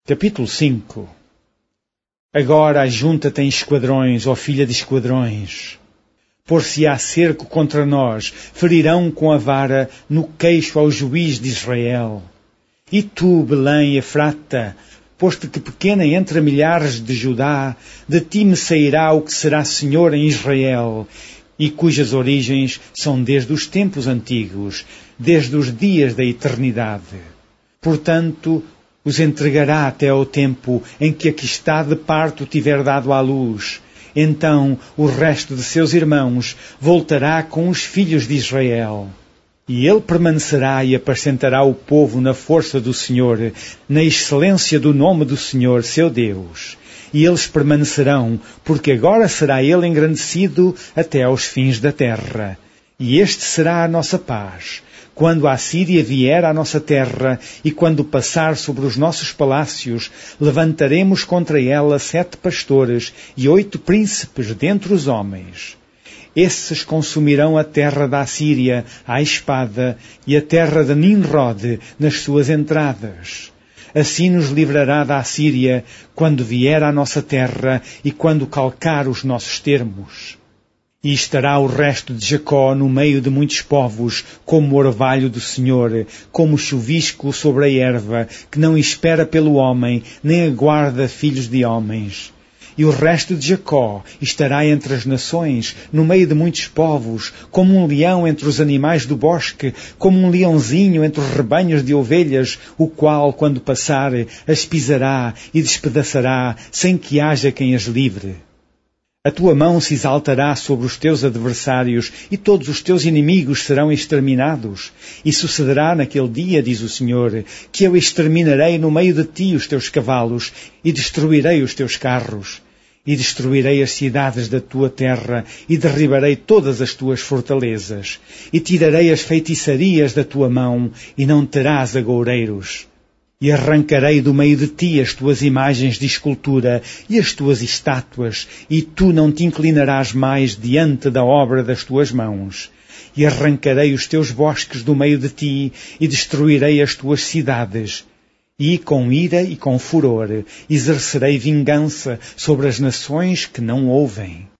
Capítulo 5. Agora ajunta-te em esquadrões, ó filha de esquadrões. Por-se-á cerco contra nós, ferirão com a vara no queixo ao juiz de Israel. E tu, Belém Efrata, posto que pequena entre milhares de Judá, de ti me sairá o que será senhor em Israel, e cujas origens são desde os tempos antigos, desde os dias da eternidade. Portanto, os entregará até ao tempo em que aqui está de parto tiver dado à luz. Então o resto de seus irmãos voltará com os filhos de Israel. E ele permanecerá e apacentará o povo na força do Senhor, na excelência do nome do Senhor, seu Deus. E eles permanecerão, porque agora será ele engrandecido até aos fins da terra. E este será a nossa paz. Quando a Assíria vier à nossa terra e quando passar sobre os nossos palácios, levantaremos contra ela 7 pastores e 8 príncipes dentre os homens. Esses consumirão a terra da Assíria à espada e a terra de Nimrod nas suas entradas. Assim nos livrará da Assíria quando vier à nossa terra e quando calcar os nossos termos. E estará o resto de Jacó no meio de muitos povos, como o orvalho do Senhor, como o chuvisco sobre a erva, que não espera pelo homem, nem aguarda filhos de homens. E o resto de Jacó estará entre as nações, no meio de muitos povos, como um leão entre os animais do bosque, como um leãozinho entre os rebanhos de ovelhas, o qual, quando passar, as pisará e despedaçará, sem que haja quem as livre. A tua mão se exaltará sobre os teus adversários e todos os teus inimigos serão exterminados. E sucederá naquele dia, diz o Senhor, que eu exterminarei no meio de ti os teus cavalos e destruirei os teus carros. E destruirei as cidades da tua terra e derribarei todas as tuas fortalezas. E tirarei as feitiçarias da tua mão e não terás agoureiros. E arrancarei do meio de ti as tuas imagens de escultura e as tuas estátuas, e tu não te inclinarás mais diante da obra das tuas mãos. E arrancarei os teus bosques do meio de ti, e destruirei as tuas cidades. E com ira e com furor exercerei vingança sobre as nações que não ouvem.